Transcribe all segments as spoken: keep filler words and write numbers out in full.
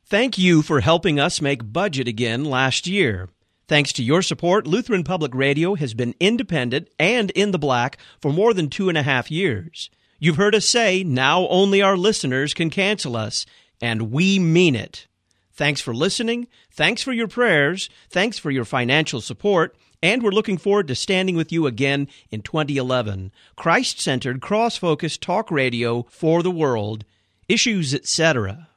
Thank you for helping us make budget again last year. Thanks to your support, Lutheran Public Radio has been independent and in the black for more than two and a half years. You've heard us say now only our listeners can cancel us, and we mean it. Thanks for listening, thanks for your prayers, thanks for your financial support, and we're looking forward to standing with you again in twenty eleven. Christ-centered, cross-focused talk radio for the world, Issues, et cetera.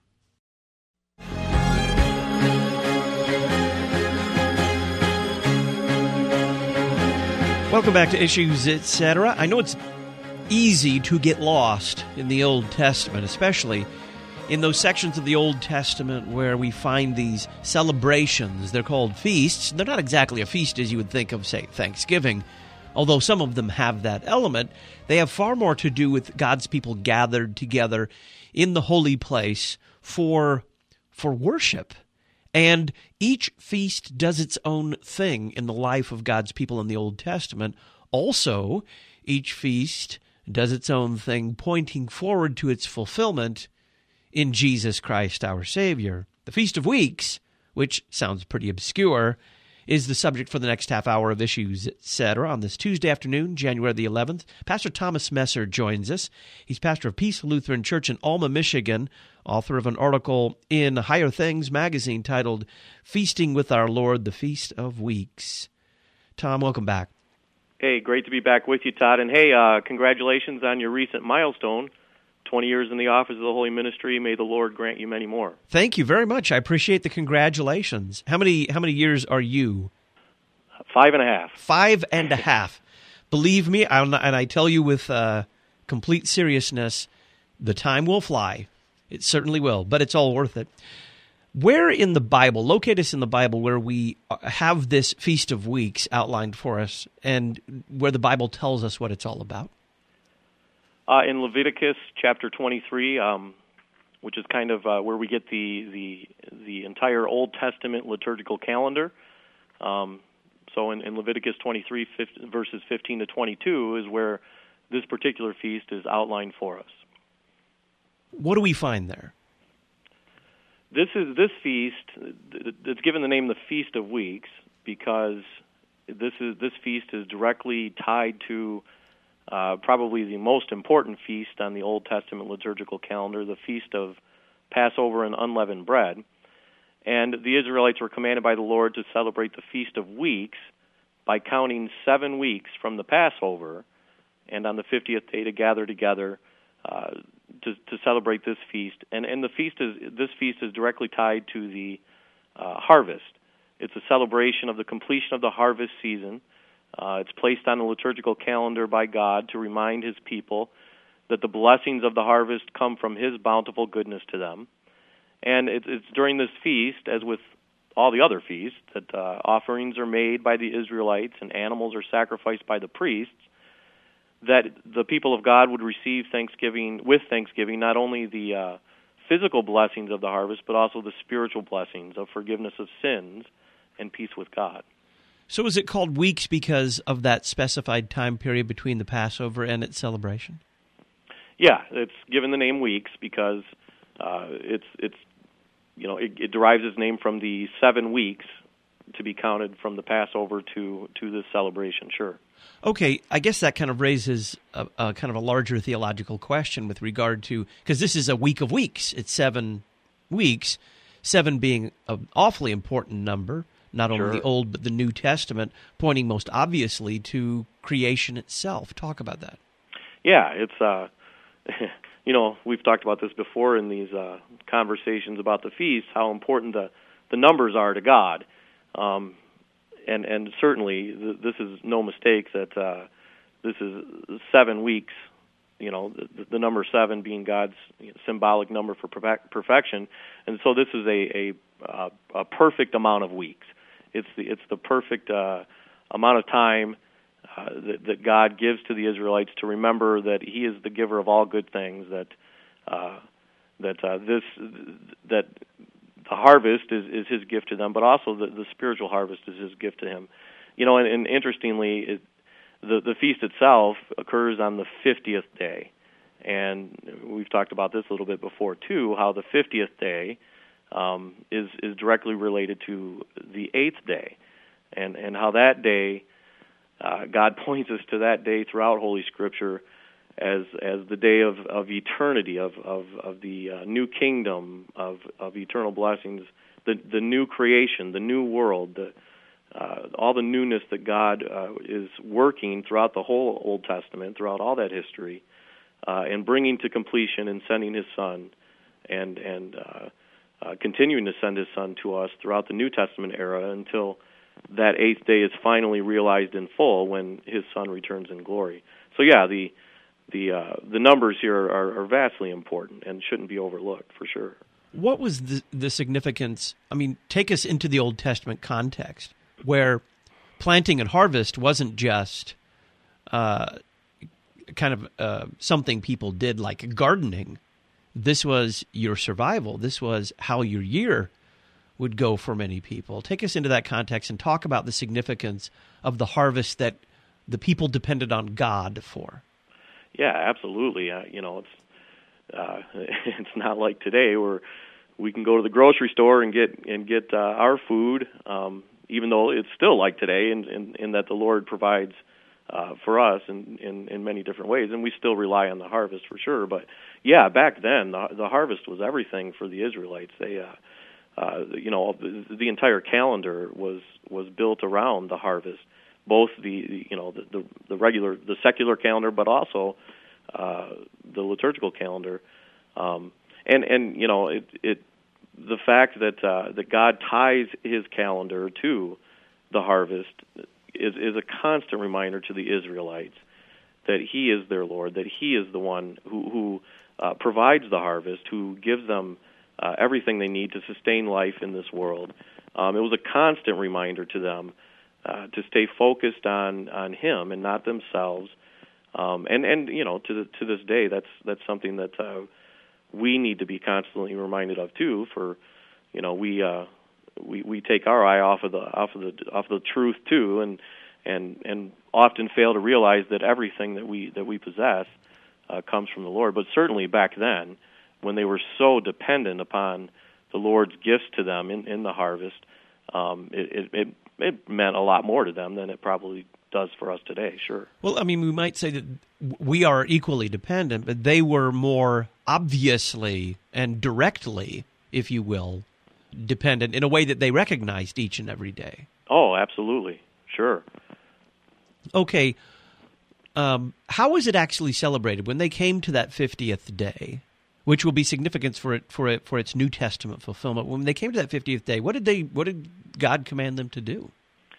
Welcome back to Issues, et cetera. I know it's easy to get lost in the Old Testament, especially in those sections of the Old Testament where we find these celebrations. They're called feasts. They're not exactly a feast as you would think of, say, Thanksgiving, although some of them have that element. They have far more to do with God's people gathered together in the holy place for, for worship. And each feast does its own thing in the life of God's people in the Old Testament. Also, each feast does its own thing, pointing forward to its fulfillment in Jesus Christ, our Savior. The Feast of Weeks, which sounds pretty obscure, is the subject for the next half hour of Issues, et cetera. On this Tuesday afternoon, January the eleventh, Pastor Thomas Messer joins us. He's pastor of Peace Lutheran Church in Alma, Michigan, author of an article in Higher Things magazine titled Feasting with Our Lord, the Feast of Weeks. Tom, welcome back. Hey, great to be back with you, Todd. And hey, uh, congratulations on your recent milestone, twenty years in the office of the Holy Ministry. May the Lord grant you many more. Thank you very much. I appreciate the congratulations. How many how many years are you? Five and a half. Five and a half. Believe me, I'll not, and I tell you with uh, complete seriousness, the time will fly. It certainly will, but it's all worth it. Where in the Bible, locate us in the Bible where we have this Feast of Weeks outlined for us and where the Bible tells us what it's all about. Uh, in Leviticus chapter twenty-three, um, which is kind of uh, where we get the, the the entire Old Testament liturgical calendar. Um, so in, in Leviticus twenty-three, fifteen, verses fifteen to twenty-two is where this particular feast is outlined for us. What do we find there? This is this feast. It's given the name the Feast of Weeks because this is this feast is directly tied to uh, probably the most important feast on the Old Testament liturgical calendar, the Feast of Passover and Unleavened Bread. And the Israelites were commanded by the Lord to celebrate the Feast of Weeks by counting seven weeks from the Passover, and on the fiftieth day to gather together uh, to, to celebrate this feast. And, and the feast is this feast is directly tied to the uh, harvest. It's a celebration of the completion of the harvest season. Uh, it's placed on the liturgical calendar by God to remind His people that the blessings of the harvest come from His bountiful goodness to them. And it, it's during this feast, as with all the other feasts, that uh, offerings are made by the Israelites and animals are sacrificed by the priests, that the people of God would receive thanksgiving with thanksgiving, not only the uh, physical blessings of the harvest, but also the spiritual blessings of forgiveness of sins and peace with God. So is it called weeks because of that specified time period between the Passover and its celebration? Yeah, it's given the name weeks because uh, it's it's you know it, it derives its name from the seven weeks to be counted from the Passover to to this celebration. Sure. Okay, I guess that kind of raises a, a kind of a larger theological question with regard to, because this is a week of weeks. It's seven weeks, seven being an awfully important number, not only Sure. the Old but the New Testament, pointing most obviously to creation itself. Talk about that. Yeah, it's, uh, you know, we've talked about this before in these uh, conversations about the feasts, how important the, the numbers are to God. Um And and certainly, th- this is no mistake that uh, this is seven weeks. You know, the, the number seven being God's you know, symbolic number for perfec- perfection, and so this is a a, uh, a perfect amount of weeks. It's the it's the perfect uh, amount of time uh, that, that God gives to the Israelites to remember that He is the giver of all good things. That uh, that uh, this that. The harvest is, is His gift to them, but also the, the spiritual harvest is His gift to Him. You know, and, and interestingly, it, the the feast itself occurs on the fiftieth day, and we've talked about this a little bit before too. How the fiftieth day um, is is directly related to the eighth day, and and how that day, uh, God points us to that day throughout Holy Scripture as as the day of, of eternity, of of, of the uh, new kingdom, of, of eternal blessings, the the new creation, the new world, the, uh, all the newness that God uh, is working throughout the whole Old Testament, throughout all that history, uh, and bringing to completion and sending His Son, and and uh, uh, continuing to send His Son to us throughout the New Testament era until that eighth day is finally realized in full when His Son returns in glory. So yeah, the The uh, the numbers here are, are vastly important and shouldn't be overlooked, for sure. What was the, the significance? I mean, take us into the Old Testament context, where planting and harvest wasn't just uh, kind of uh, something people did like gardening. This was your survival. This was how your year would go for many people. Take us into that context and talk about the significance of the harvest that the people depended on God for. Yeah, absolutely. Uh, you know, it's uh, it's not like today where we can go to the grocery store and get and get uh, our food, um, even though it's still like today, in, in, in that the Lord provides uh, for us in, in, in many different ways, and we still rely on the harvest for sure. But yeah, back then the, the harvest was everything for the Israelites. They, uh, uh, you know, the, the entire calendar was was built around the harvest. Both the you know the, the the regular the secular calendar, but also uh, the liturgical calendar, um, and and you know it it the fact that uh, that God ties His calendar to the harvest is is a constant reminder to the Israelites that He is their Lord, that He is the one who who uh, provides the harvest, who gives them uh, everything they need to sustain life in this world. Um, it was a constant reminder to them. Uh, to stay focused on, on Him and not themselves, um, and and you know to the, to this day that's that's something that uh, we need to be constantly reminded of too. For you know we uh, we we take our eye off of the off of the off of the truth too, and and and often fail to realize that everything that we that we possess uh, comes from the Lord. But certainly back then, when they were so dependent upon the Lord's gifts to them in, in the harvest, um, it, it, it it meant a lot more to them than it probably does for us today, sure. Well, I mean, we might say that we are equally dependent, but they were more obviously and directly, if you will, dependent in a way that they recognized each and every day. Oh, absolutely, sure. Okay, um, how was it actually celebrated when they came to that fiftieth day, which will be significant for it for it for its New Testament fulfillment? When they came to that fiftieth day, what did they what did God command them to do?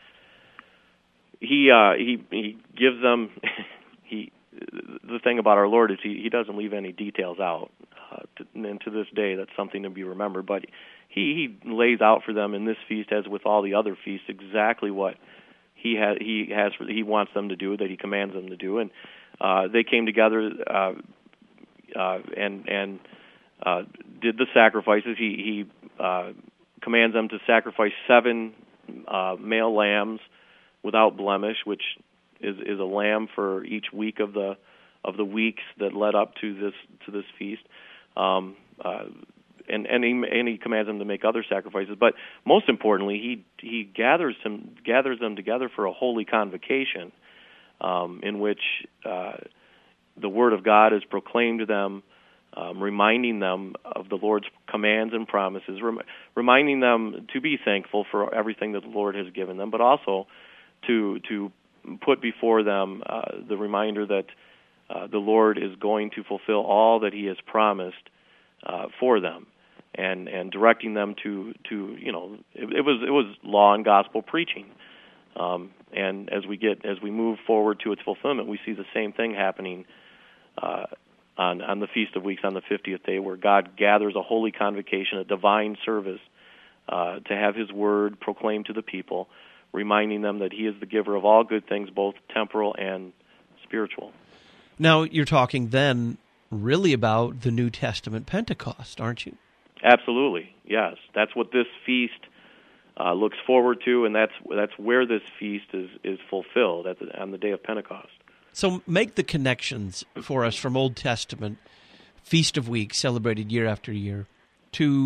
He uh, he he gives them he the thing about our Lord is he, he doesn't leave any details out, uh, to, and to this day that's something to be remembered. But he he lays out for them in this feast, as with all the other feasts, exactly what he has he has for, he wants them to do, that he commands them to do, and uh, they came together. Uh, Uh, and and uh, did the sacrifices. He he uh, commands them to sacrifice seven uh, male lambs without blemish, which is, is a lamb for each week of the of the weeks that led up to this to this feast. Um, uh, and and he, and he commands them to make other sacrifices. But most importantly, he he gathers them gathers them together for a holy convocation, um, in which Uh, the Word of God is proclaimed to them, um, reminding them of the Lord's commands and promises, rem- reminding them to be thankful for everything that the Lord has given them, but also to to put before them uh, the reminder that uh, the Lord is going to fulfill all that He has promised uh, for them, and and directing them to to you know it, it was it was law and gospel preaching. Um, and as we get as we move forward to its fulfillment, we see the same thing happening Uh, on, on the Feast of Weeks, on the fiftieth day, where God gathers a holy convocation, a divine service, uh, to have His word proclaimed to the people, reminding them that He is the giver of all good things, both temporal and spiritual. Now, you're talking then really about the New Testament Pentecost, aren't you? Absolutely, yes. That's what this feast uh, looks forward to, and that's that's where this feast is, is fulfilled, at the, on the day of Pentecost. So make the connections for us from Old Testament, Feast of Weeks, celebrated year after year, to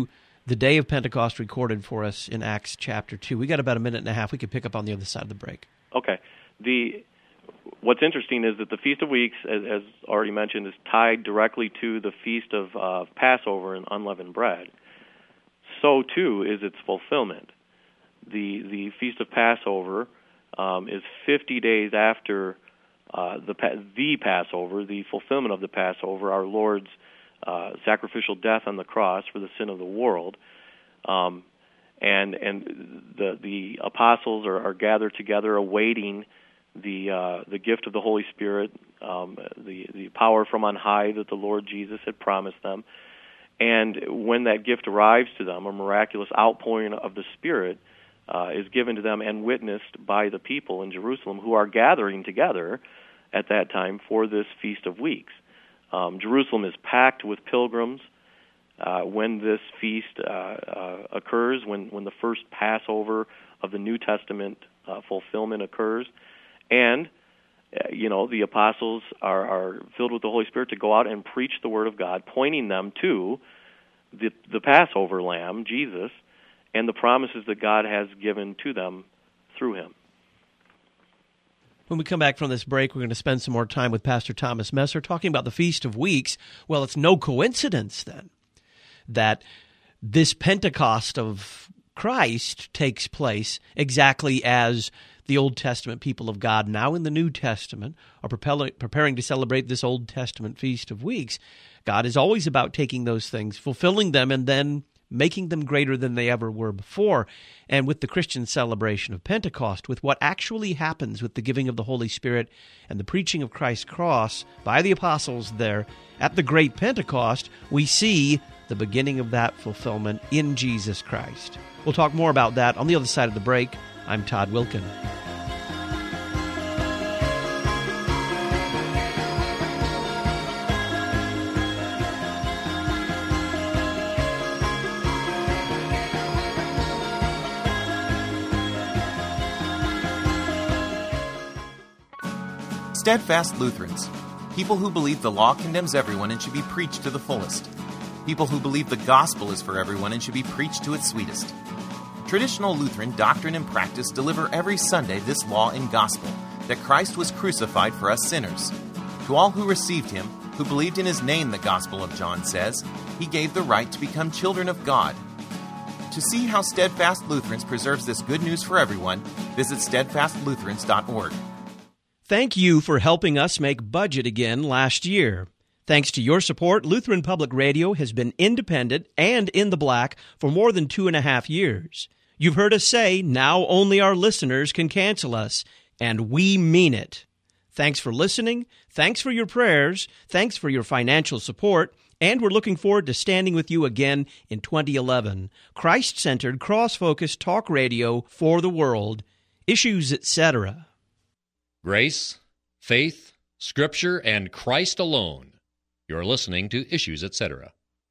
the day of Pentecost recorded for us in Acts chapter two. We got about a minute and a half. We could pick up on the other side of the break. Okay. The what's interesting is that the Feast of Weeks, as, as already mentioned, is tied directly to the Feast of uh, Passover and unleavened bread. So too is its fulfillment. The the Feast of Passover um, is fifty days after uh, the the Passover, the fulfillment of the Passover, our Lord's uh, sacrificial death on the cross for the sin of the world. Um, and and the the apostles are, are gathered together, awaiting the uh, the gift of the Holy Spirit, um, the the power from on high that the Lord Jesus had promised them. And when that gift arrives to them, a miraculous outpouring of the Spirit uh, is given to them and witnessed by the people in Jerusalem who are gathering together at that time for this Feast of Weeks. Um, Jerusalem is packed with pilgrims uh, when this feast uh, uh, occurs, when, when the first Passover of the New Testament uh, fulfillment occurs. And, uh, you know, the apostles are, are filled with the Holy Spirit to go out and preach the Word of God, pointing them to the, the Passover Lamb, Jesus, and the promises that God has given to them through Him. When we come back from this break, we're going to spend some more time with Pastor Thomas Messer talking about the Feast of Weeks. Well, it's no coincidence, then, that this Pentecost of Christ takes place exactly as the Old Testament people of God, now in the New Testament, are preparing to celebrate this Old Testament Feast of Weeks. God is always about taking those things, fulfilling them, and then making them greater than they ever were before. And with the Christian celebration of Pentecost, with what actually happens with the giving of the Holy Spirit and the preaching of Christ's cross by the apostles there at the great Pentecost, we see the beginning of that fulfillment in Jesus Christ. We'll talk more about that on the other side of the break. I'm Todd Wilkin. Steadfast Lutherans, people who believe the law condemns everyone and should be preached to the fullest. People who believe the gospel is for everyone and should be preached to its sweetest. Traditional Lutheran doctrine and practice deliver every Sunday this law and gospel, that Christ was crucified for us sinners. To all who received Him, who believed in His name, the Gospel of John says, He gave the right to become children of God. To see how Steadfast Lutherans preserves this good news for everyone, visit steadfast lutherans dot org. Thank you for helping us make budget again last year. Thanks to your support, Lutheran Public Radio has been independent and in the black for more than two and a half years. You've heard us say now only our listeners can cancel us, and we mean it. Thanks for listening, thanks for your prayers, thanks for your financial support, and we're looking forward to standing with you again in twenty eleven. Christ-centered, cross-focused talk radio for the world. Issues, et cetera. Grace, faith, Scripture, and Christ alone. You're listening to Issues, et cetera.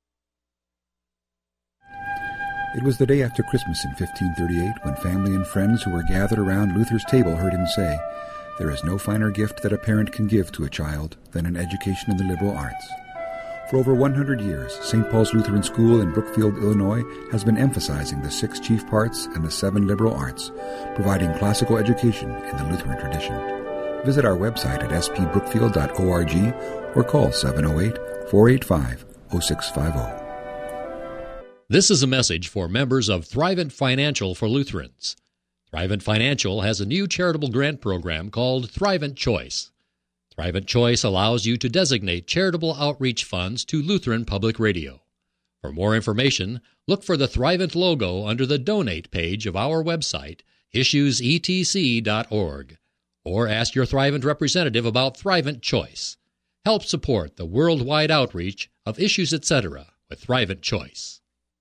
It was the day after Christmas in fifteen thirty-eight when family and friends who were gathered around Luther's table heard him say, "There is no finer gift that a parent can give to a child than an education in the liberal arts." For over one hundred years, Saint Paul's Lutheran School in Brookfield, Illinois, has been emphasizing the six chief parts and the seven liberal arts, providing classical education in the Lutheran tradition. Visit our website at s p brookfield dot org or call seven oh eight, four eight five, oh six five oh. This is a message for members of Thrivent Financial for Lutherans. Thrivent Financial has a new charitable grant program called Thrivent Choice. Thrivent Choice allows you to designate charitable outreach funds to Lutheran Public Radio. For more information, look for the Thrivent logo under the Donate page of our website, issues e t c dot org, or ask your Thrivent representative about Thrivent Choice. Help support the worldwide outreach of Issues, et cetera with Thrivent Choice.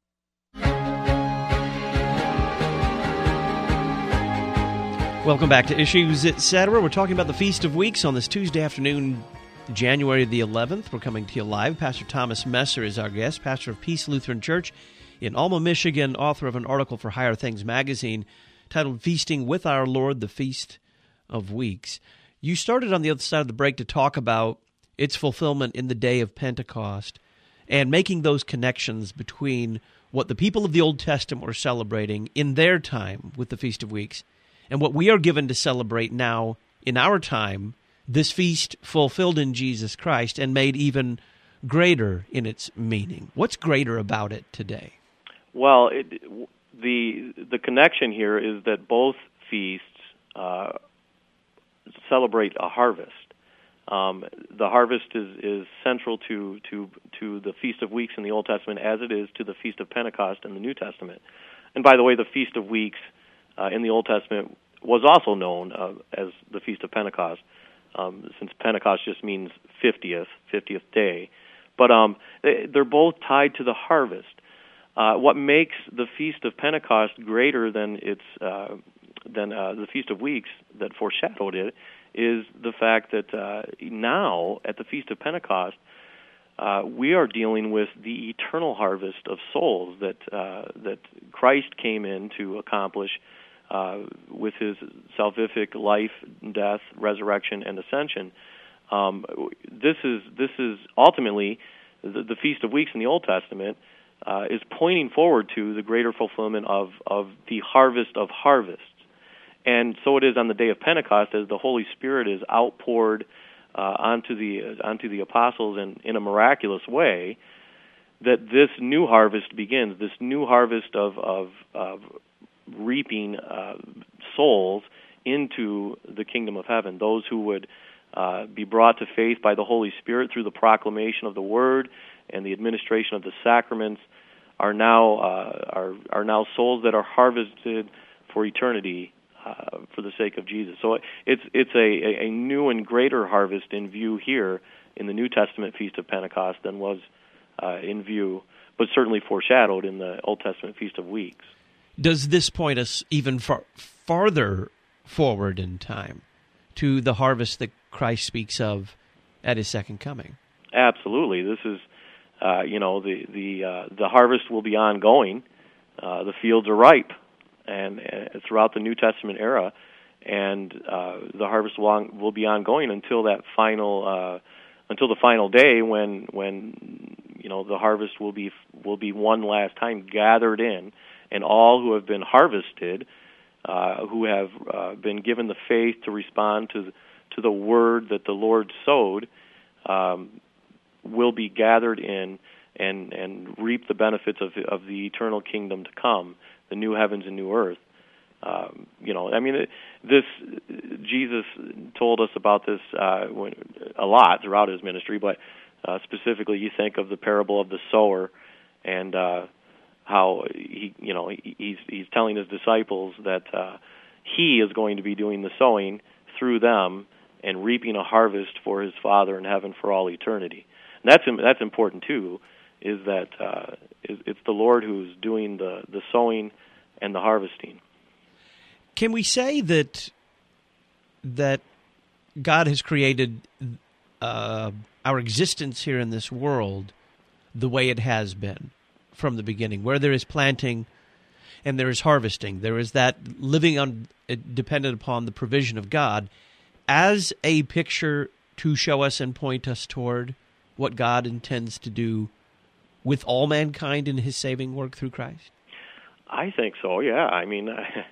Welcome back to Issues, et cetera. We're talking about the Feast of Weeks on this Tuesday afternoon, January the eleventh. We're coming to you live. Pastor Thomas Messer is our guest, pastor of Peace Lutheran Church in Alma, Michigan, author of an article for Higher Things magazine titled Feasting with Our Lord, the Feast of Weeks. You started on the other side of the break to talk about its fulfillment in the day of Pentecost and making those connections between what the people of the Old Testament were celebrating in their time with the Feast of Weeks, and what we are given to celebrate now in our time, this feast fulfilled in Jesus Christ and made even greater in its meaning. What's greater about it today? Well, it, the the connection here is that both feasts uh, celebrate a harvest. Um, the harvest is, is central to, to to the Feast of Weeks in the Old Testament as it is to the Feast of Pentecost in the New Testament. And by the way, the Feast of Weeks uh, in the Old Testament was also known uh, as the Feast of Pentecost, um, since Pentecost just means fiftieth, fiftieth day. But um, they, they're both tied to the harvest. Uh, what makes the Feast of Pentecost greater than its uh, than uh, the Feast of Weeks that foreshadowed it is the fact that uh, now, at the Feast of Pentecost, uh, we are dealing with the eternal harvest of souls that uh, that Christ came in to accomplish uh, with his salvific life, death, resurrection, and ascension. Um, this is this is ultimately the, the Feast of Weeks in the Old Testament uh, is pointing forward to the greater fulfillment of, of the harvest of harvests. And so it is on the day of Pentecost, as the Holy Spirit is outpoured uh, onto the onto the apostles in, in a miraculous way, that this new harvest begins. This new harvest of of, of reaping uh, souls into the kingdom of heaven. Those who would uh, be brought to faith by the Holy Spirit through the proclamation of the Word and the administration of the sacraments are now uh, are are now souls that are harvested for eternity. Uh, for the sake of Jesus. So it's it's a, a new and greater harvest in view here in the New Testament Feast of Pentecost than was uh, in view, but certainly foreshadowed in the Old Testament Feast of Weeks. Does this point us even far, farther forward in time to the harvest that Christ speaks of at his second coming? Absolutely. This is, uh, you know, the the uh, the harvest will be ongoing. Uh, the fields are ripe. And uh, throughout the New Testament era, and uh, the harvest will, on, will be ongoing until that final, uh, until the final day when when you know the harvest will be will be one last time gathered in, and all who have been harvested, uh, who have uh, been given the faith to respond to the, to the word that the Lord sowed, um, will be gathered in and and reap the benefits of of the eternal kingdom to come. The new heavens and new earth. Um, you know, I mean, it, this Jesus told us about this uh, when, a lot throughout his ministry, but uh, specifically, you think of the parable of the sower and uh, how he, you know, he, he's he's telling his disciples that uh, he is going to be doing the sowing through them and reaping a harvest for his Father in heaven for all eternity. And that's that's important too. Is that uh, it's the Lord who's doing the, the sowing and the harvesting. Can we say that that God has created uh, our existence here in this world the way it has been from the beginning, where there is planting and there is harvesting, there is that living on, dependent upon the provision of God, as a picture to show us and point us toward what God intends to do with all mankind in his saving work through Christ? I think so, yeah. I mean,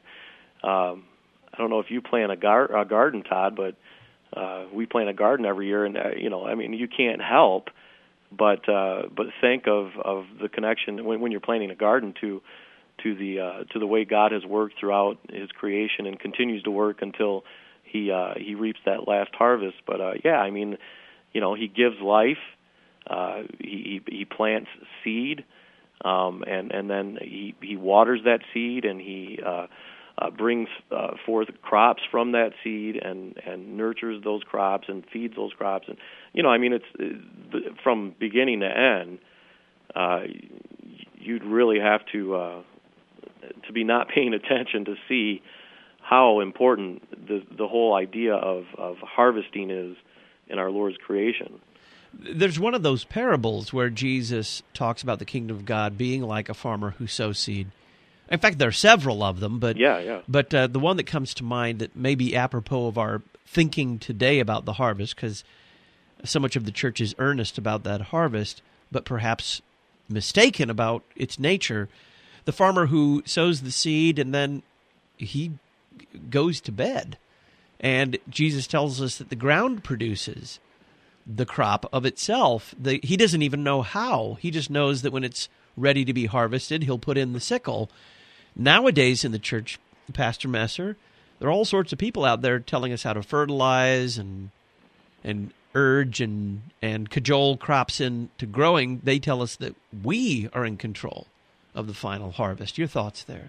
um, I don't know if you plant a, gar- a garden, Todd, but uh, we plant a garden every year, and, uh, you know, I mean, you can't help but uh, but think of, of the connection when, when you're planting a garden to to the uh, to the way God has worked throughout his creation and continues to work until he uh, he reaps that last harvest. But, uh, yeah, I mean, you know, he gives life. Uh, he, he plants seed, um, and and then he, he waters that seed, and he uh, uh, brings uh, forth crops from that seed, and, and nurtures those crops and feeds those crops, and you know, I mean, it's uh, from beginning to end. Uh, you'd really have to uh, to be not paying attention to see how important the the whole idea of, of harvesting is in our Lord's creation. There's one of those parables where Jesus talks about the kingdom of God being like a farmer who sows seed. In fact, there are several of them, but yeah, yeah. But uh, the one that comes to mind that may be apropos of our thinking today about the harvest, because so much of the church is earnest about that harvest, but perhaps mistaken about its nature. The farmer who sows the seed and then he goes to bed. And Jesus tells us that the ground produces the crop of itself. The, he doesn't even know how. He just knows that when it's ready to be harvested, he'll put in the sickle. Nowadays in the church, Pastor Messer, there are all sorts of people out there telling us how to fertilize and and urge and, and cajole crops into growing. They tell us that we are in control of the final harvest. Your thoughts there?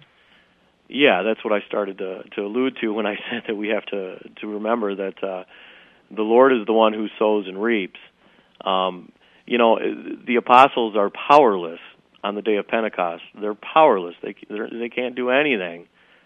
Yeah, that's what I started to, to allude to when I said that we have to, to remember that uh, the Lord is the one who sows and reaps. Um, you know, the apostles are powerless on the day of Pentecost. They're powerless. They they're, they can't do anything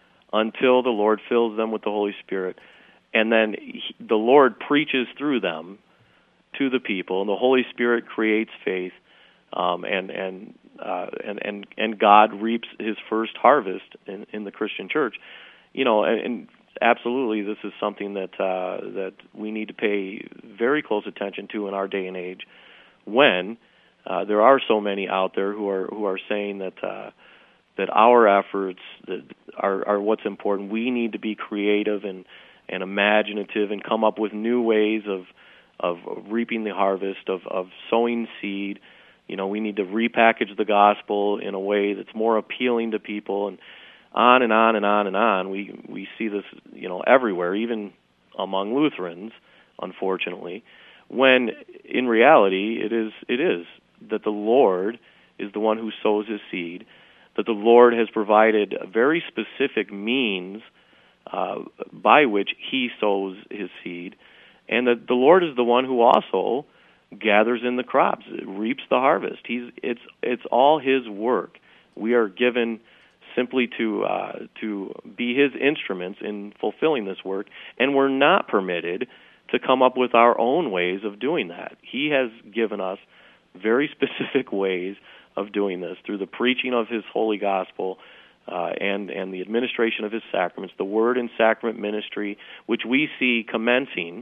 until the Lord fills them with the Holy Spirit. And then he, the Lord preaches through them to the people, and the Holy Spirit creates faith, um, and and, uh, and and and God reaps His first harvest in, in the Christian church. You know, and, and absolutely, this is something that uh, that we need to pay very close attention to in our day and age, when uh, there are so many out there who are who are saying that uh, that our efforts that are are what's important. We need to be creative and and imaginative and come up with new ways of of reaping the harvest, of, of sowing seed. You know, we need to repackage the gospel in a way that's more appealing to people, and on and on and on and on. We we see this, you know, everywhere, even among Lutherans, unfortunately, when in reality it is it is that the Lord is the one who sows His seed, that the Lord has provided a very specific means uh, by which He sows His seed, and that the Lord is the one who also gathers in the crops, reaps the harvest. He's it's it's all His work. We are given simply to uh, to be His instruments in fulfilling this work, and we're not permitted to come up with our own ways of doing that. He has given us very specific ways of doing this through the preaching of His holy gospel, uh, and and the administration of His sacraments, the word and sacrament ministry, which we see commencing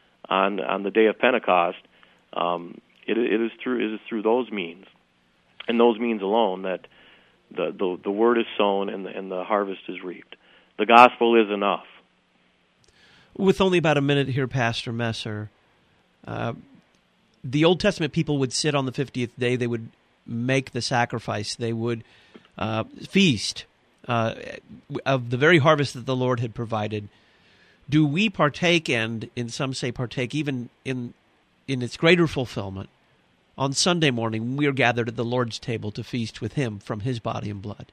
on on the day of Pentecost. Um, it, it is through it is through those means, and those means alone, that the the, the word is sown and the, and the harvest is reaped. The gospel is enough. With only about a minute here, Pastor Messer, uh, the Old Testament people would sit on the fiftieth day. They would make the sacrifice. They would uh, feast uh, of the very harvest that the Lord had provided. Do we partake, and in some say partake, even in in its greater fulfillment, on Sunday morning we are gathered at the Lord's table to feast with Him from His body and blood?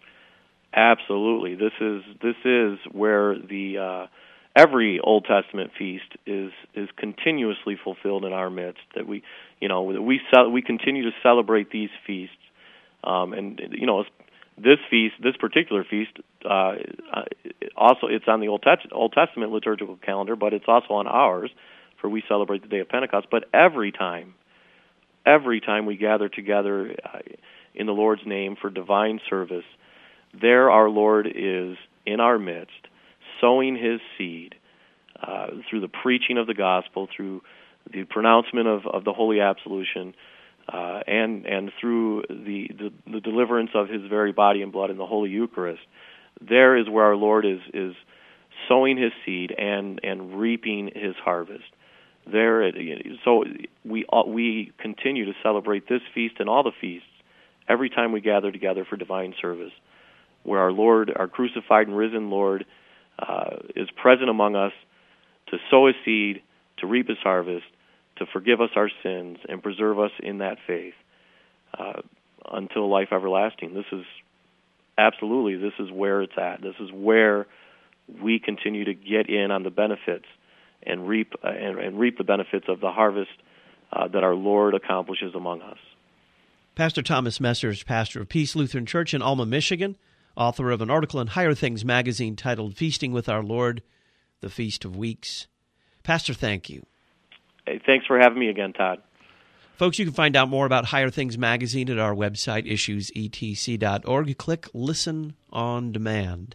Absolutely. This is this is where the uh, every Old Testament feast is is continuously fulfilled in our midst. That we, you know, we ce- we continue to celebrate these feasts, um, and you know, this feast, this particular feast, uh, also it's on the Old, Te- Old Testament liturgical calendar, but it's also on ours, for we celebrate the day of Pentecost. But every time, every time we gather together uh, in the Lord's name for divine service, there our Lord is in our midst, sowing His seed uh, through the preaching of the gospel, through the pronouncement of, of the Holy Absolution, uh, and and through the, the the deliverance of His very body and blood in the Holy Eucharist. There is where our Lord is is sowing His seed and and reaping His harvest. There, it, so we we continue to celebrate this feast and all the feasts every time we gather together for divine service, where our Lord, our crucified and risen Lord, uh, is present among us to sow His seed, to reap His harvest, to forgive us our sins, and preserve us in that faith uh, until life everlasting. This is absolutely, this is where it's at. This is where we continue to get in on the benefits and reap uh, and, and reap the benefits of the harvest uh, that our Lord accomplishes among us. Pastor Thomas Messer is pastor of Peace Lutheran Church in Alma, Michigan, author of an article in Higher Things magazine titled Feasting with Our Lord, the Feast of Weeks. Pastor, thank you. Hey, thanks for having me again, Todd. Folks, you can find out more about Higher Things magazine at our website, issues e t c dot org. Click Listen on Demand.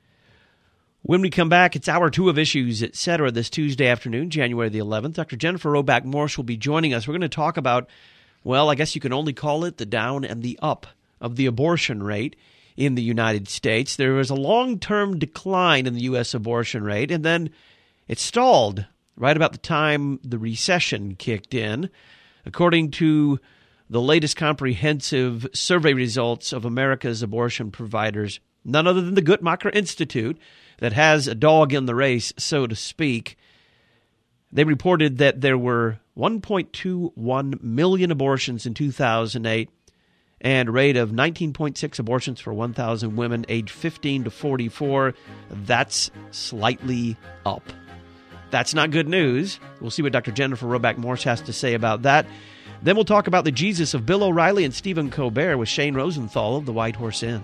When we come back, it's hour two of Issues, et cetera, this Tuesday afternoon, January the eleventh. Doctor Jennifer Roback Morse will be joining us. We're going to talk about Well, I guess you can only call it the down and the up of the abortion rate in the United States. There was a long-term decline in the U S abortion rate, and then it stalled right about the time the recession kicked in. According to the latest comprehensive survey results of America's abortion providers, none other than the Guttmacher Institute, that has a dog in the race, so to speak, they reported that there were one point two one million abortions in two thousand eight and a rate of nineteen point six abortions for one thousand women aged fifteen to forty-four. That's slightly up. That's not good news. We'll see what Doctor Jennifer Roback Morse has to say about that. Then we'll talk about the Jesus of Bill O'Reilly and Stephen Colbert with Shane Rosenthal of the White Horse Inn.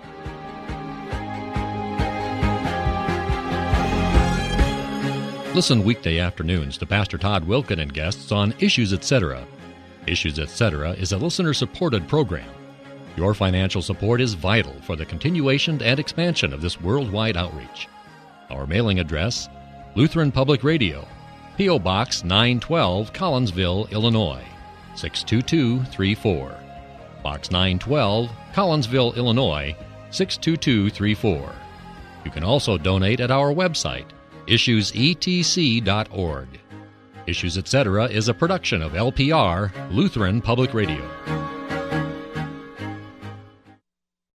Listen weekday afternoons to Pastor Todd Wilken and guests on Issues Etc. Issues Etc. is a listener-supported program. Your financial support is vital for the continuation and expansion of this worldwide outreach. Our mailing address, Lutheran Public Radio, P O. Box nine twelve, Collinsville, Illinois, six two two three four. Box nine twelve, Collinsville, Illinois, six two two three four. You can also donate at our website, issues e t c dot org. Issues Etc. is a production of L P R, Lutheran Public Radio.